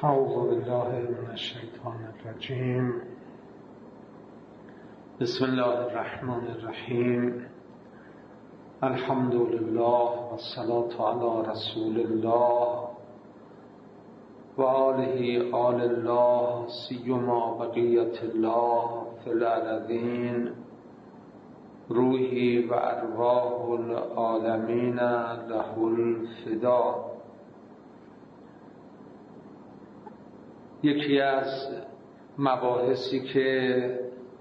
اعوذ بالله من الشیطان الرجیم. بسم الله الرحمن الرحیم. الحمد لله والصلاة علی رسول الله و آله آل الله سیما بقیت الله فی الارضین. روحی و ارواح العالمین له الفدا. یکی از مباحثی که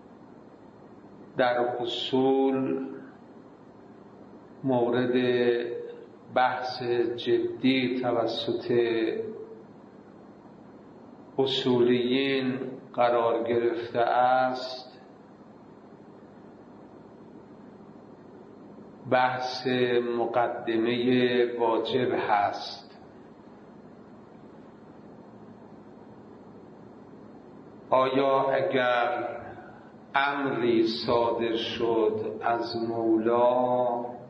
در اصول مورد بحث جدی توسط اصولیین قرار گرفته است، بحث مقدمه واجب هست. آیا اگر امری صادر شد از مولا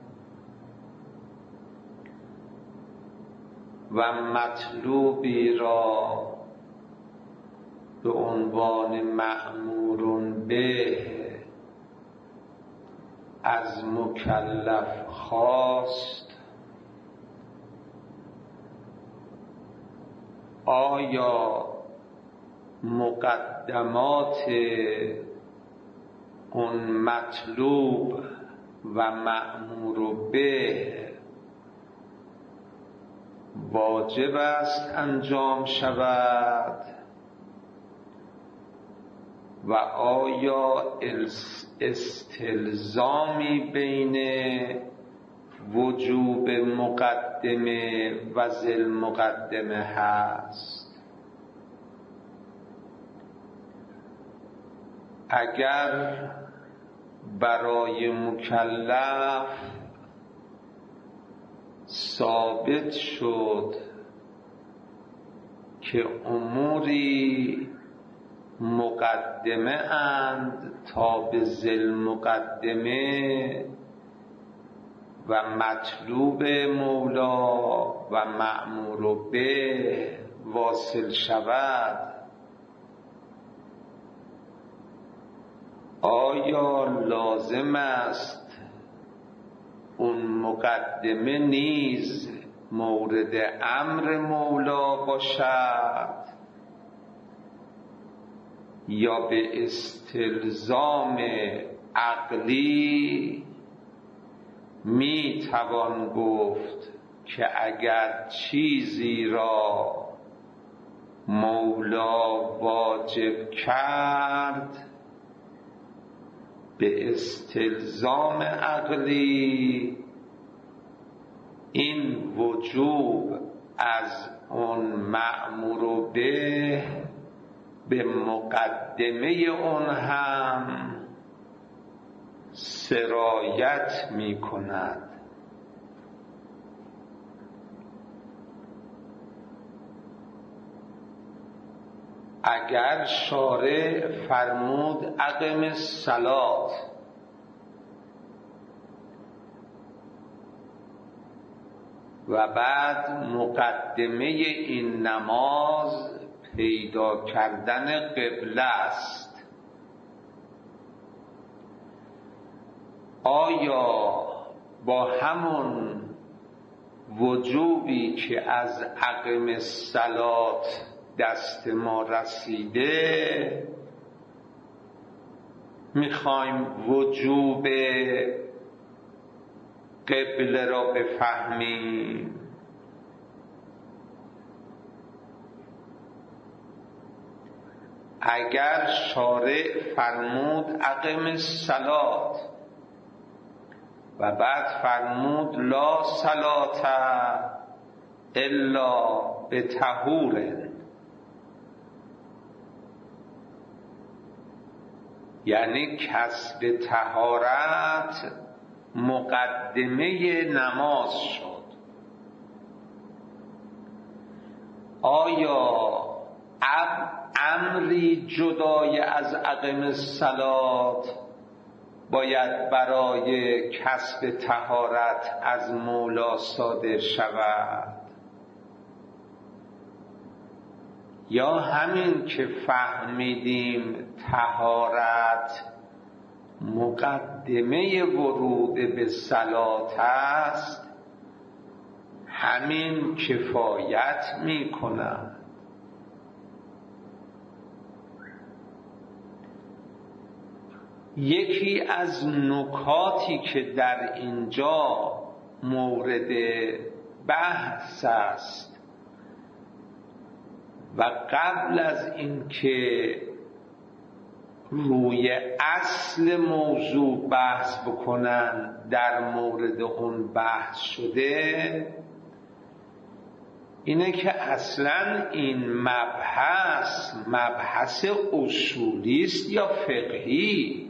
و مطلوبی را به عنوان مأمور به از مکلف خواست، آیا مقدمات اون مطلوب و مأمور به واجب است انجام شود و آیا استلزامی بین وجوب مقدمه و ذی مقدمه هست؟ اگر برای مکلف ثابت شد که اموری مقدمه اند تا به ذی مقدمه و مطلوب مولا و مأمور به واصل شود، آیا لازم است اون مقدمه نیز مورد امر مولا باشد یا به استلزام عقلی می توان گفت که اگر چیزی را مولا واجب کرد به استلزام عقلی این وجوب از اون مأمور به مقدمه اون هم سرایت می کند. اگر شارع فرمود اقم الصلاة و بعد مقدمه این نماز پیدا کردن قبله است، آیا با همون وجوبی که از اقم الصلاة دست ما رسیده میخوایم وجوب قبله را بفهمیم؟ اگر شارع فرمود اقم الصلاة و بعد فرمود لا صلاة الا بطهور، یعنی کسب طهارت مقدمه نماز شد، آیا امری جدای از اقم الصلاة باید برای کسب طهارت از مولا صادر شود یا همین که فهمیدیم طهارت مقدمه ورود به صلات است، همین کفایت می کند. یکی از نکاتی که در اینجا مورد بحث است و قبل از اینکه روی اصل موضوع بحث بکنن در مورد اون بحث شده، اینه که اصلا این مبحث اصولی است یا فقهی.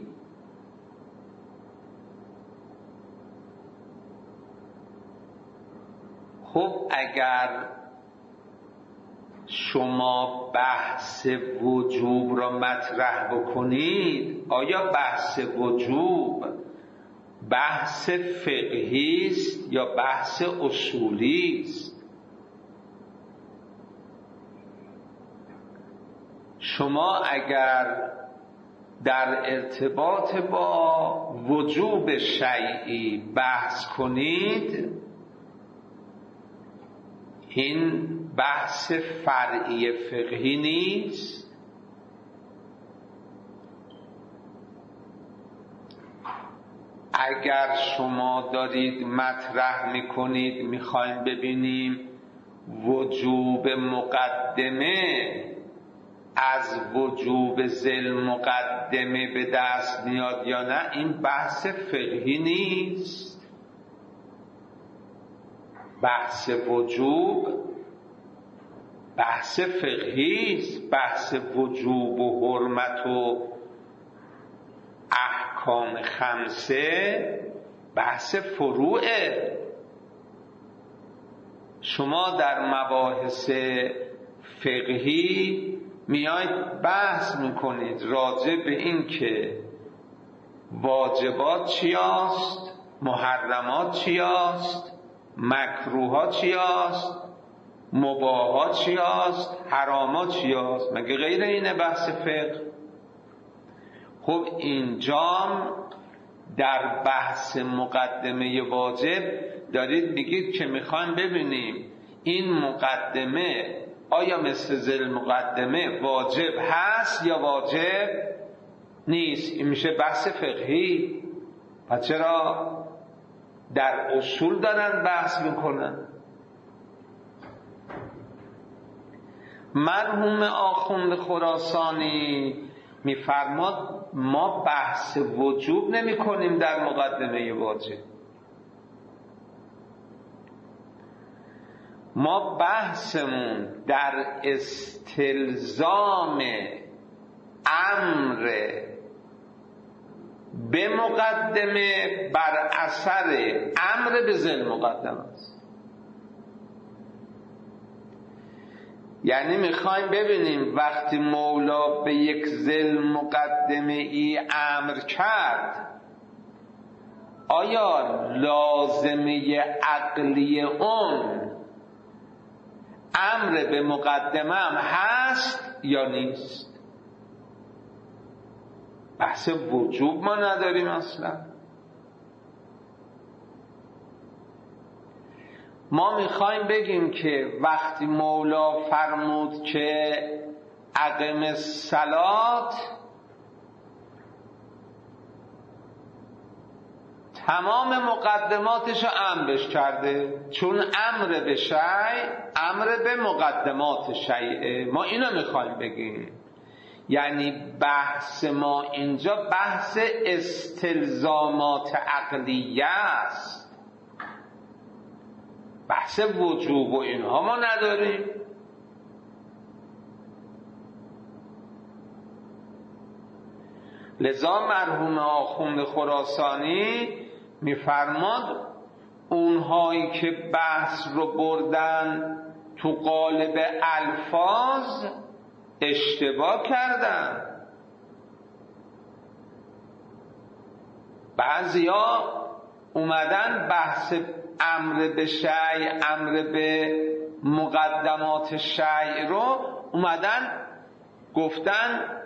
خب اگر شما بحث وجوب را مطرح بکنید، آیا بحث وجوب بحث فقهی است یا بحث اصولی است؟ شما اگر در ارتباط با وجوب شیئی بحث کنید، این بحث فرعی فقهی نیست. اگر شما دارید مطرح میکنید میخوایم ببینیم وجوب مقدمه از وجوب ذل مقدمه به دست میاد یا نه، این بحث فقهی نیست. بحث وجوب بحث فقهی است. بحث وجوب و حرمت و احکام خمسه بحث فروعه. شما در مباحث فقهی میاید بحث میکنید راجع به این که واجبات چی است، محرمات چی است، مکروهات چی است، مباحات چی است، حرامات چی است. مگه غیر اینه بحث فقه؟ خب اینجام در بحث مقدمه واجب دارید میگید که میخوایم ببینیم این مقدمه آیا مثل ذل مقدمه واجب هست یا واجب نیست. این میشه بحث فقهی. پس چرا در اصول دارن بحث میکنن؟ مرحوم آخوند خراسانی میفرماد ما بحث وجوب نمی کنیم در مقدمه واجب، ما بحثمون در استلزام امر به مقدمه بر اثر امر به ذل مقدمه است. یعنی میخوایم ببینیم وقتی مولا به یک ذل مقدمه ای امر کرد، آیا لازمه عقلی اون امر به مقدمه هم هست یا نیست؟ بحث وجوب ما نداریم اصلا. ما میخوایم بگیم که وقتی مولا فرمود که اقم الصلات، تمام مقدماتش رو امرش کرده، چون امر به شیء امر به مقدمات شیء. ما اینو میخوایم بگیم. یعنی بحث ما اینجا بحث استلزامات عقلیه است، بحث وجوب و اینها ما نداریم. لذا مرحوم آخوند خراسانی میفرماد اونهایی که بحث رو بردن تو قالب الفاظ اشتباه کردن. بعضیا اومدن بحث امر به شیء امر به مقدمات شیع رو اومدن گفتن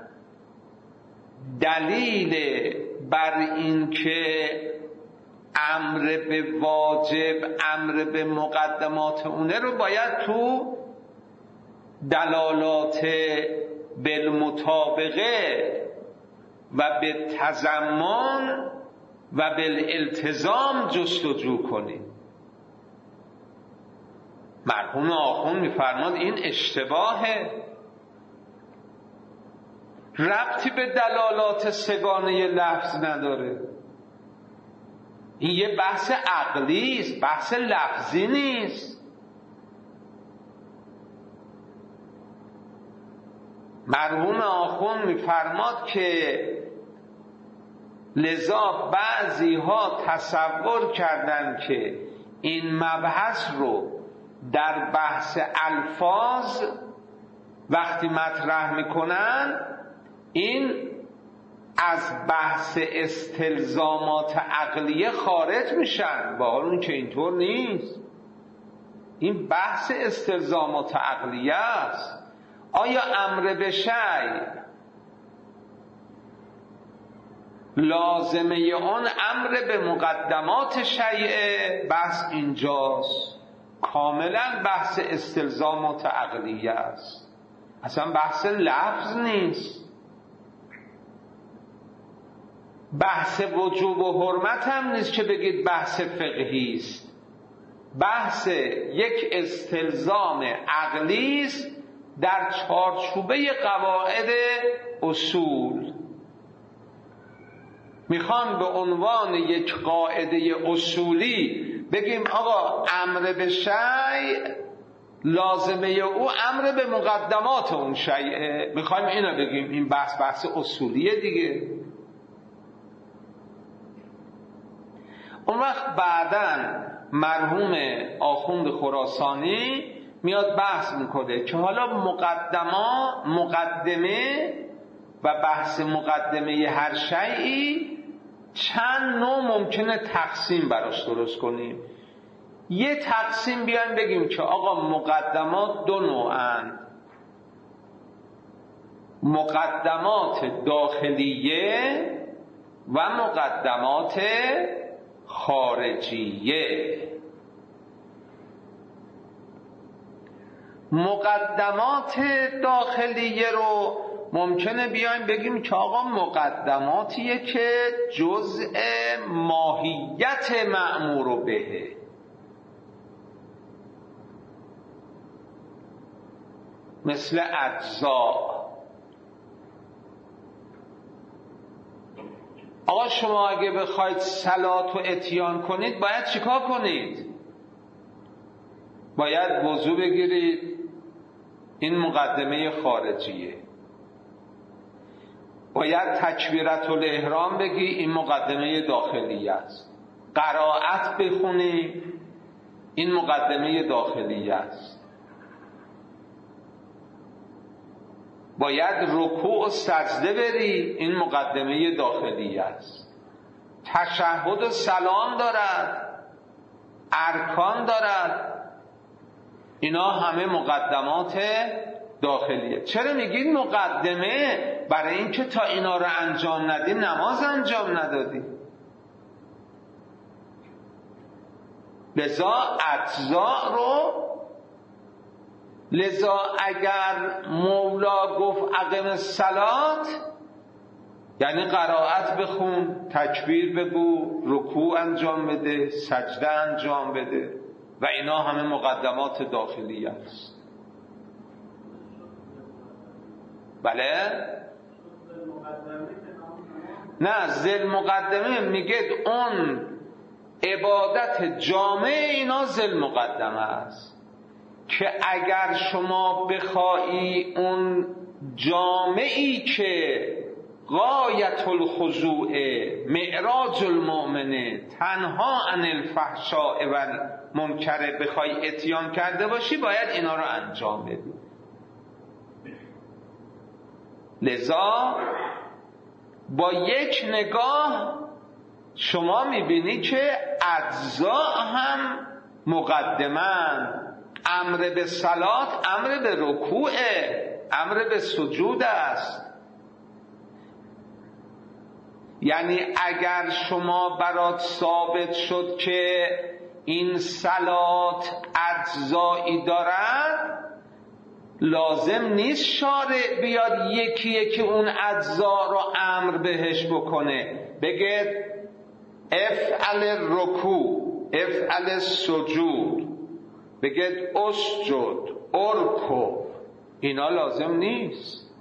دلیل بر این که امر به واجب، امر به مقدمات اونه رو باید تو دلالات بالمطابقه و به تضمن و بالالتزام جستجو کنیم. مرحوم آخوند میفرماد این اشتباهه، ربطی به دلالات سگانه لفظ نداره. این یه بحث عقلی است، بحث لفظی نیست. مرحوم آخوند میفرماد که لذا بعضی ها تصور کردند که این مبحث رو در بحث الفاظ وقتی مطرح میکنن این از بحث استلزامات عقلیه خارج میشن، با اون که اینطور نیست. این بحث استلزامات عقلیه است. آیا امر به شیء لازمه اون امر به مقدمات شیء؟ بحث اینجاست، کاملا بحث استلزامات عقلیه است، اصلا بحث لفظ نیست. بحث وجوب و حرمت هم نیست که بگید بحث فقهی است، بحث یک استلزام عقلی است در چارچوبه قواعد اصول. میخوان به عنوان یک قاعده اصولی بگیم آقا امر به شیء لازمه او امر به مقدمات اون شیء، میخوایم اینو بگیم. این بحث اصولیه دیگه. اون وقت بعداً مرحوم آخوند خراسانی میاد بحث میکنه که حالا مقدمه و بحث مقدمه هر شیئی چند نوع ممکنه تقسیم براش درست کنیم. یه تقسیم بیان بگیم که آقا مقدمات دو نوعن، مقدمات داخلیه و مقدمات خارجیه. مقدمات داخلیه رو ممکنه بیایم بگیم که آقا مقدماتیه که جزء ماهیت مأمور بهه، مثل اجزا. آقا شما اگه بخواید صلات رو اتیان کنید باید چیکار کنید؟ باید وضو بگیرید، این مقدمه خارجیه. باید تکبیرت الاحرام بگی، این مقدمه داخلیه است. قرائت بخونی، این مقدمه داخلیه است. باید رکوع و سجده بری، این مقدمه داخلیه است. تشهد و سلام دارد، ارکان دارد، اینا همه مقدمات داخلیه. چرا میگید مقدمه؟ برای اینکه تا اینا رو انجام ندی نماز انجام ندادی. لذا اجزا رو، لذا اگر مولا گفت اقم الصلات یعنی قرائت بخون، تکبیر بگو، رکوع انجام بده، سجده انجام بده، و اینا همه مقدمات داخلی است. بله؟ نه، ذل مقدمه میگه اون عبادت جامع اینا ذل مقدمه است که اگر شما بخوایی اون جامعی که غایت الخضوع معراج المؤمنه تنها عن الفحشاء و المنکر بخوای اتیان کرده باشی باید اینا رو انجام بدی. لذا با یک نگاه شما میبینی که اجزا هم مقدمن، امر به صلات امر به رکوع، امر به سجود است. یعنی اگر شما برات ثابت شد که این صلات اجزایی دارد، لازم نیست شارع بیاد یکی یکی اون اجزا رو امر بهش بکنه، بگه افعل رکوع، افعل سجود، بگه اسجد، ارکع. اینا لازم نیست.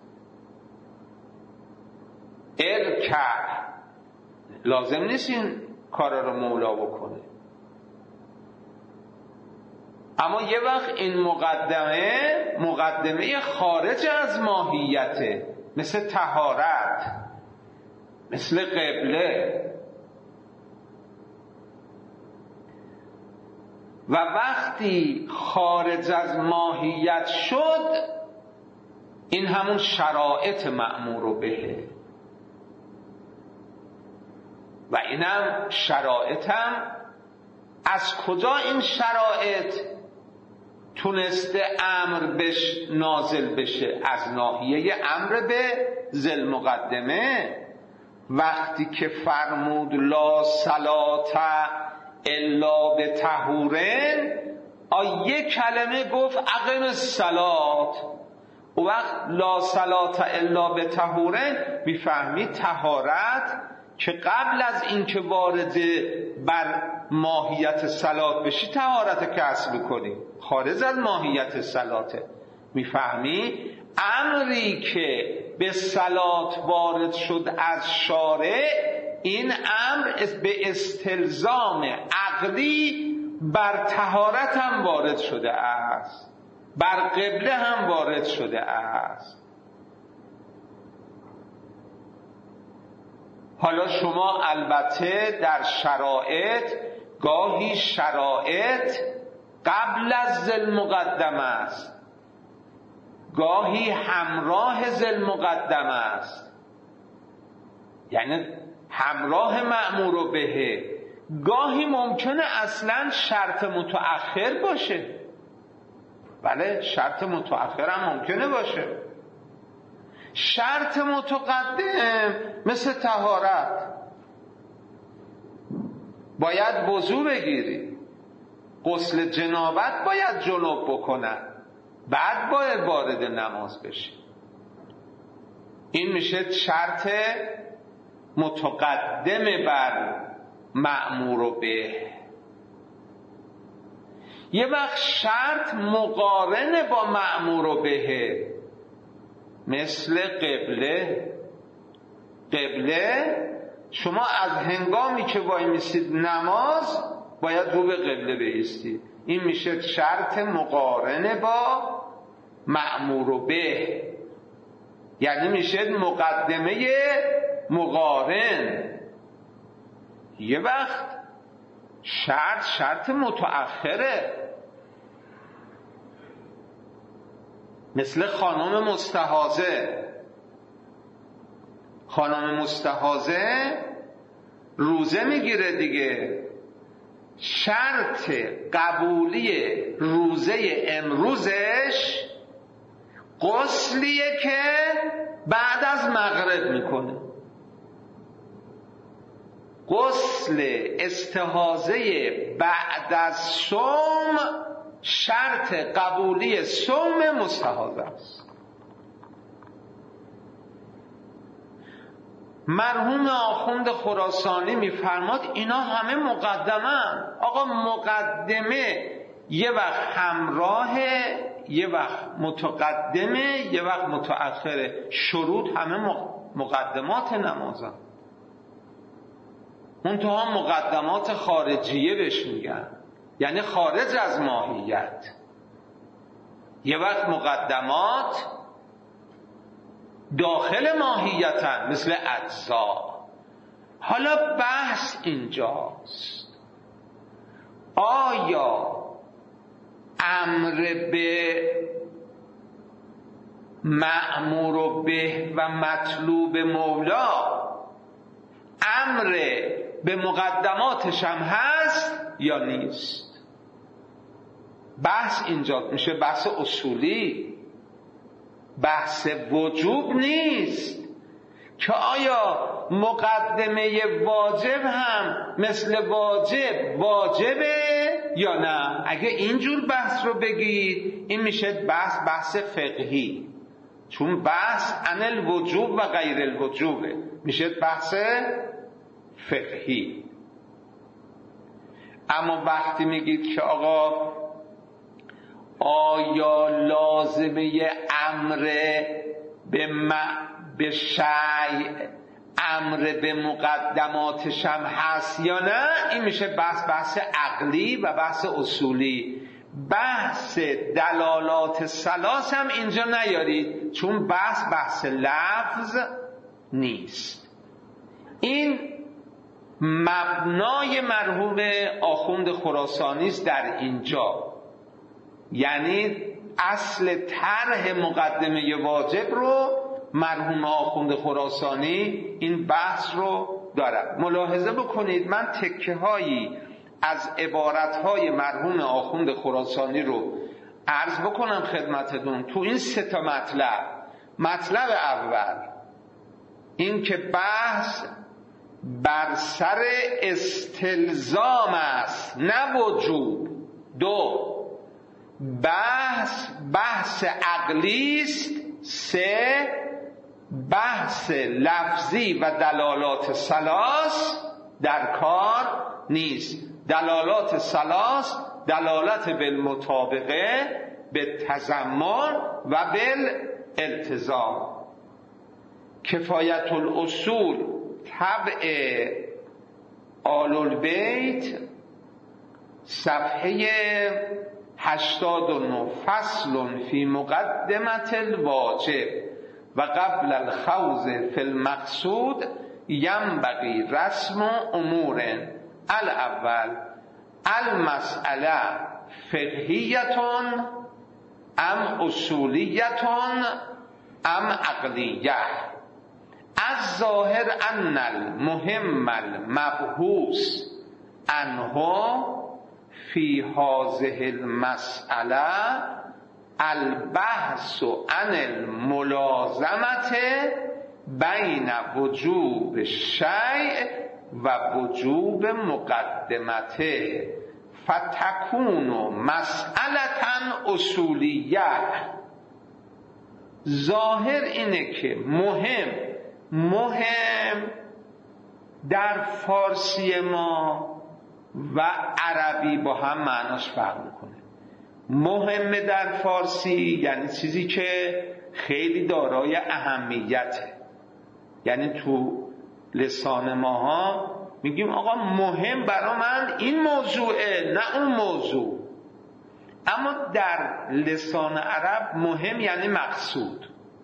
ارکع لازم نیست این کارا رو مولا بکنه. اما یه وقت این مقدمه خارج از ماهیته، مثل طهارت، مثل قبله. و وقتی خارج از ماهیت شد، این همون شرایط مأمور بهه. و اینم شرایطم از کجا این شرایط تونسته امر بش نازل بشه؟ از ناحیه امر به ذی المقدمه. وقتی که فرمود لا صلاة الا بطهورن، یک کلمه گفت اقم الصلاة. و وقت لا صلاة الا بطهورن میفهمی طهارت که قبل از اینکه وارد بر ماهیت صلات بشی طهارت کسب کنی، خارج از ماهیت صلاته. میفهمی امری که به صلات وارد شد از شارع، این امر به استلزام عقلی بر طهارت هم وارد شده است، بر قبله هم وارد شده است. حالا شما البته در شرایط، گاهی شرایط قبل از ذی المقدمه است، گاهی همراه ذی المقدمه است، یعنی همراه مأمور بهه. گاهی ممکنه اصلا شرط متأخر باشه. بله، شرط متأخر هم ممکنه باشه. شرط متقدم مثل طهارت، باید وضو بگیری، غسل جنابت باید جنوب بکنن، بعد باید وارد نماز بشی. این میشه شرط متقدم بر مأمور به. یه وقت شرط مقارن با مأمور به، مثل قبله. قبله شما از هنگامی که وای میسید نماز باید رو به قبله بایستید. این میشه شرط مقارن با مأمور به، یعنی میشه مقدمه مقارن. یه وقت شرط متأخره، مثل خانم مستحاضه. خانم مستحاضه روزه میگیره دیگه، شرط قبولی روزه امروزش غسلیه که بعد از مغرب میکنه. غسل استحاضه بعد از صوم شرط قبولی صوم مستحاضه است. مرحوم آخوند خراسانی میفرماد اینا همه مقدمه. آقا مقدمه یه وقت همراه، یه وقت متقدمه، یه وقت متأخره. شروط همه مقدمات نمازن، منتها مقدمات خارجیه بهش میگن، یعنی خارج از ماهیت. یه وقت مقدمات داخل ماهیتن، مثل اجزا. حالا بحث اینجاست، آیا امر به مأمور به و مطلوب مولا امر به مقدماتش هم هست یا نیست؟ بحث اینجا میشه بحث اصولی، بحث وجوب نیست که آیا مقدمه واجب هم مثل واجب واجبه یا نه. اگه اینجور بحث رو بگید این میشه بحث فقهی، چون بحث عن الوجوب و غیر الوجوبه، میشه بحث فقهی. اما وقتی میگید که آقا آیا لازمه امر به شیء امر به مقدماتش هم هست یا نه، این میشه بحث عقلی و بحث اصولی. بحث دلالات ثلاث هم اینجا نیارید، چون بحث لفظ نیست. این مبنای مرحوم آخوند خراسانی است در اینجا، یعنی اصل طرح مقدمه واجب رو مرحوم آخوند خراسانی این بحث رو دارد. ملاحظه بکنید من تکه هایی از عبارت های مرحوم آخوند خراسانی رو عرض بکنم خدمتتون. تو این سه تا مطلب اول این که بحث بر سر استلزام است نه وجوب. دو، بحث عقلی است. سه، بحث لفظی و دلالات ثلاث در کار نیست. دلالات ثلاث دلالت بالمطابقه، به تضمن و بالالتزام. کفایت الاصول طبع آل البیت صفحه 89 فصل فی مقدمت الواجب و قبل الخوض فی المقصود ینبغی رسم امور. الاول المسئله فقهیتون ام اصولیتون ام عقلیه. الظاهر ان المهم المبحوث عنه فی هذه المسئله البحث عن الملازمه بین وجوب شیء و وجوب مقدمته فتکون مسئله اصولیه. ظاهر اینه که مهم در فارسی ما و عربی با هم معناش فرق میکنه. مهم در فارسی یعنی چیزی که خیلی دارای اهمیته، یعنی تو لسان ماها میگیم آقا مهم برا من این موضوعه نه اون موضوع. اما در لسان عرب مهم یعنی مقصود.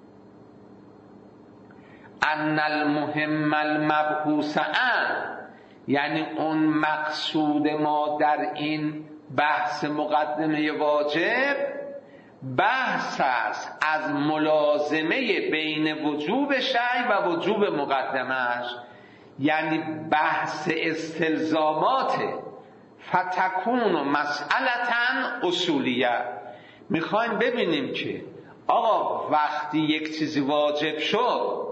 ان المهم المبحوث عن، یعنی اون مقصود ما در این بحث مقدمه واجب بحث است از ملازمه بین وجوب شیء و وجوب مقدمش، یعنی بحث استلزاماته. فتکون مسئلة اصولیه. میخوایم ببینیم که آقا وقتی یک چیزی واجب شد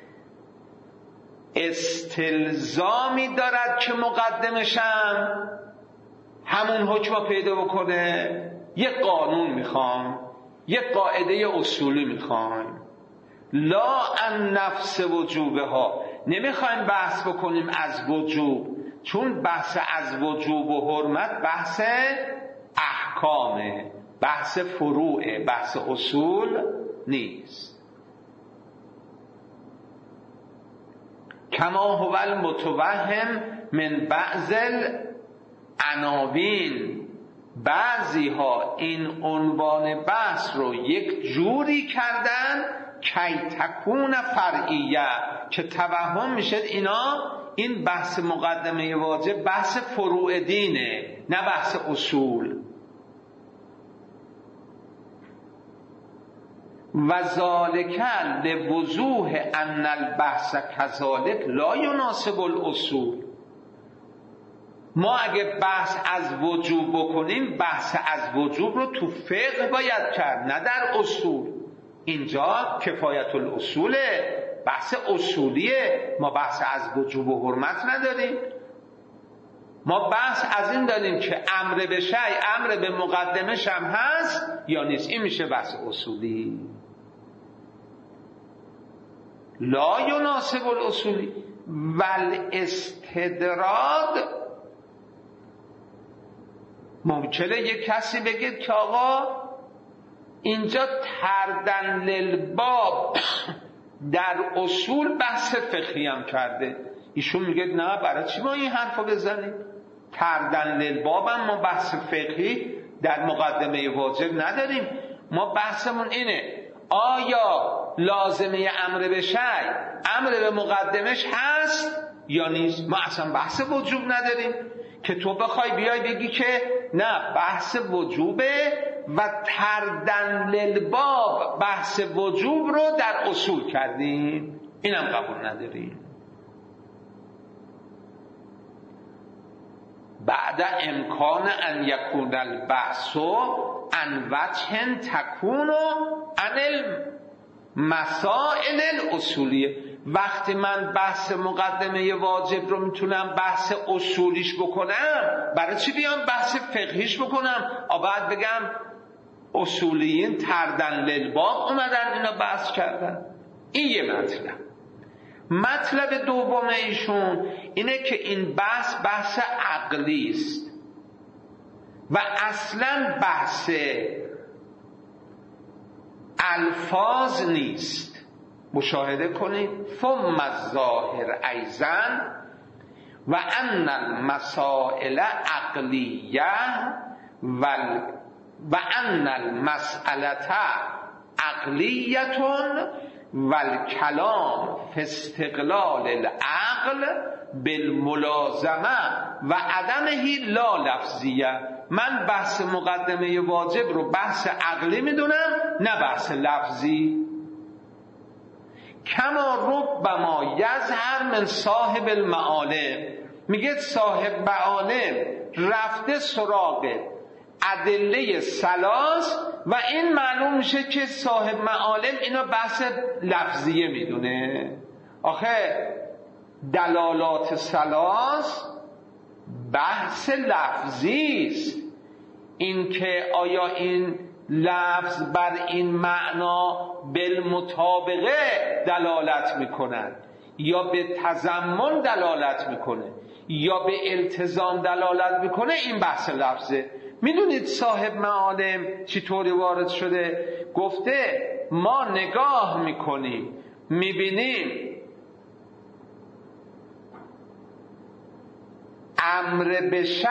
استلزامی دارد که مقدمشم همون حکم پیدا بکنه، یک قانون میخوام، یک قاعده اصولی میخوام. لا ان نفس وجوبه ها، نمیخوایم بحث بکنیم از وجوب، چون بحث از وجوب و حرمت بحث احکامه، بحث فروعه، بحث اصول نیست. کما هو المتوهم من بعض العناوین، بعضی ها این عنوان بحث رو یک جوری کردن کی تکون فرعیه که توهم میشه این بحث مقدمه واجب بحث فروع دینه نه بحث اصول. و ذالک لوضوح ان البحث کذالک لا یناسب الاصول. ما اگه بحث از وجوب بکنیم، بحث از وجوب رو تو فقه باید کرد، نه در اصول. اینجا کفایت الاصوله، بحث اصولیه. ما بحث از وجوب و حرمت نداریم. ما بحث از این داریم که امر به شیء امر به مقدمش هم هست یا نیست. این میشه بحث اصولی. لا یناسب الاصولی والاستدراد. ممکنه یک کسی بگه که آقا اینجا تردن للباب در اصول بحث فقهی هم کرده. ایشون میگه نه، برای چی ما این حرفو بزنیم؟ تردن للباب هم ما بحث فقهی در مقدمه واجب نداریم. ما بحثمون اینه آیا لازمه امر به شیء امر به مقدمش هست یا نیست. ما اصلا بحث وجوب نداریم که تو بخوای بیای بگی که نه بحث وجوبه و تردن للباب بحث وجوب رو در اصول کردیم. اینم قبول نداریم. بعد امکان ان یکون البحث عن وجه تکون عن المسائل الاصولیه. وقتی من بحث مقدمه واجب رو میتونم بحث اصولیش بکنم، برای چی بیام بحث فقهیش بکنم؟ بعد بگم اصولیین تردن للباب اومدن اینا بحث کردن. این یه مطلب دوم ایشون اینه که این بحث عقلی است و اصلا بحث الفاظ نیست. مشاهده کنید ثم الظاهر ایضا و ان المسائل عقلیه و ان المسئله عقلیه والکلام فی استقلال العقل بالملازمه و عدمه لا لفظیه. من بحث مقدمه واجب رو بحث عقلی میدونم نه بحث لفظی. کما ربما یظهر من صاحب المعالم. میگه صاحب معالم رفته سراغ ادله ثلاث و این معلوم میشه که صاحب معالم اینا بحث لفظیه میدونه. آخه دلالات ثلاث بحث لفظی است. این که آیا این لفظ بر این معنا بالمطابقه دلالت میکنن یا به تضمن دلالت میکنه یا به التزام دلالت میکنه، این بحث لفظه. میدونید صاحب معالم چطوری وارد شده؟ گفته ما نگاه میکنیم میبینیم امر به شیء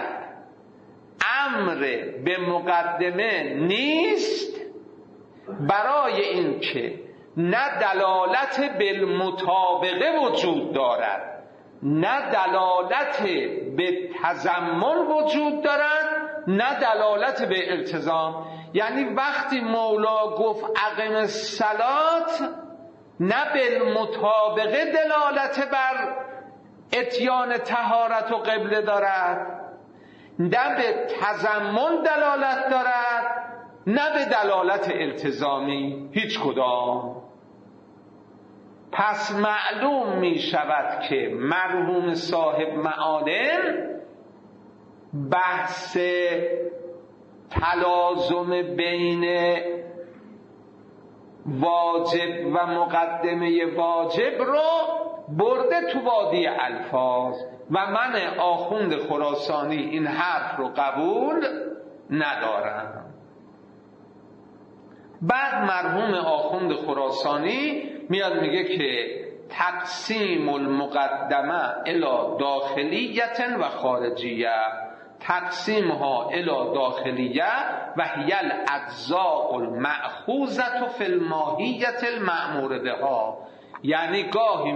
امر به مقدمه نیست، برای اینکه نه دلالت بالمطابقه وجود دارد نه دلالت به تضمن وجود دارد نه دلالت به التزام. یعنی وقتی مولا گفت اقم الصلاة نه بالمطابقه دلالت بر اتیان طهارت و قبله دارد، نه به تضمن دلالت دارد نه به دلالت التزامی، هیچ کدام. پس معلوم می شود که مرحوم صاحب معالم بحث تلازم بین واجب و مقدمه واجب رو برده تو وادی الفاظ و من آخوند خراسانی این حرف رو قبول ندارم. بعد مرحوم آخوند خراسانی میاد میگه که تقسیم المقدمه الی داخلیت و خارجیه، تقسیم ها الی داخلیه و هی الاجزاء المأخوذة فی الماهیت المأمور بها. یعنی گاهی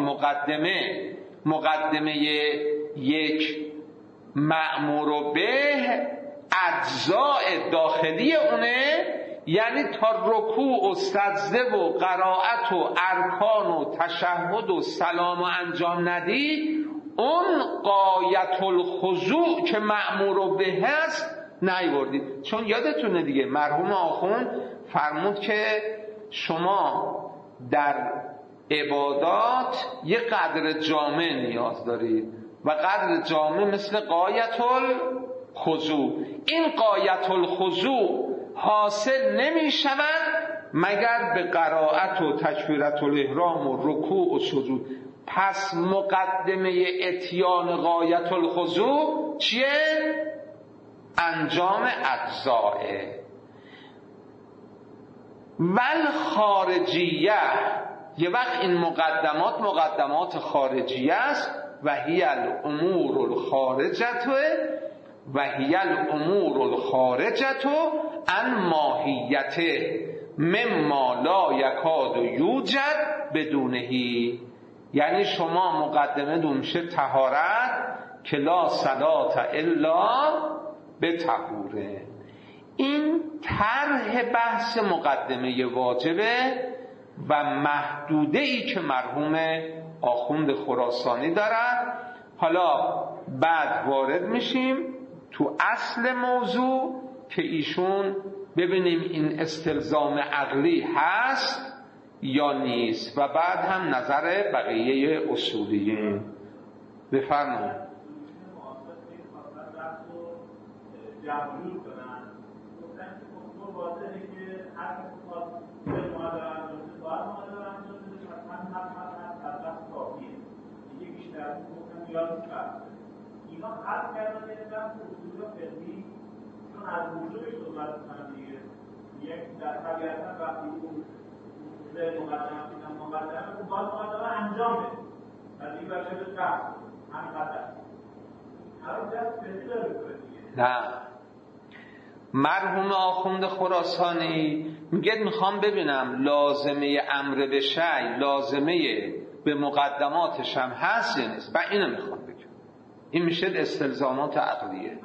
مقدمه یک مأمور به اجزاء داخلی اونه، یعنی تا رکوع و سجده و قرائت و ارکان و تشهد و سلام و انجام ندی اون غایت الخضوع که مأمور به هست نیاوردید. چون یادتونه دیگه مرحوم آخوند فرمود که شما در عبادات یه قدر جامع نیاز دارید و قدر جامع مثل غایت الخضوع. این غایت الخضوع حاصل نمی شود مگر به قرائت و تکبیرت الاحرام و رکوع و سجود. پس مقدمه اتیان غایت الخضوع چیه؟ انجام اجزائه. ول خارجیه، یه وقت این مقدمات خارجیه است. و هی الامور الخارجه عن ماهیته مما لا یکاد یوجد بدونهی. یعنی شما مقدمه دونشه طهارت که لا صلات الا به طهوره. این طرح بحث مقدمه واجبه و محدوده ای که مرحوم آخوند خراسانی دارد. حالا بعد وارد میشیم تو اصل موضوع که ایشون ببینیم این استلزام عقلی هست یا نیست و بعد هم نظر بقیه اصولیین. بفرمایید. جمعیت کنن گفتن که کنترل واضحه که هر کسی خواهد به مادر انجام بده باید مادر انجام بده حتما از دست کافیه دیگه بیشتر گفتن یاد کرد اینا حد کردن یه دست اصول فقهی چون از وجودش صحبت کنن دیگه یک در طبیعتا وقتی اون به مقدمه اون باید مقدمه انجام بده و دیگه بشه به شخص همین قدر هر دست فقهی داره کنه نه. مرحوم آخوند خراسانی میگه میخوام ببینم لازمه امر به شیء لازمه به مقدماتش هم هست یا نیست و اینو میخوام بگم. این میشه استلزامات عقلیه.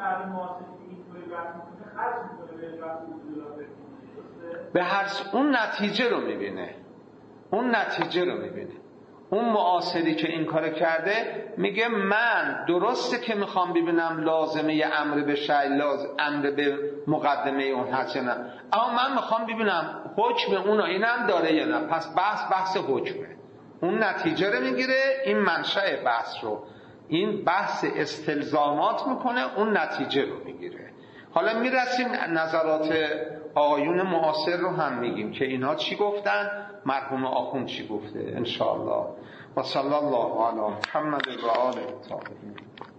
به هر اون نتیجه رو میبینه. اون معاصری که این کار کرده میگه من درسته که میخوام ببینم لازمه امر به شیء امر به مقدمه اون هست یا نه، اما من میخوام ببینم حکم اون اینم داره یا نه. پس بحث حکمه. اون نتیجه رو میگیره، این منشأ بحث رو، این بحث استلزامات میکنه، اون نتیجه رو میگیره. حالا میرسیم نظرات آقایون معاصر رو هم میگیم که اینا چی گفتن، مرحوم آخوند چی گفته انشاءالله. و صلی الله علی محمد و آله الطاهرین.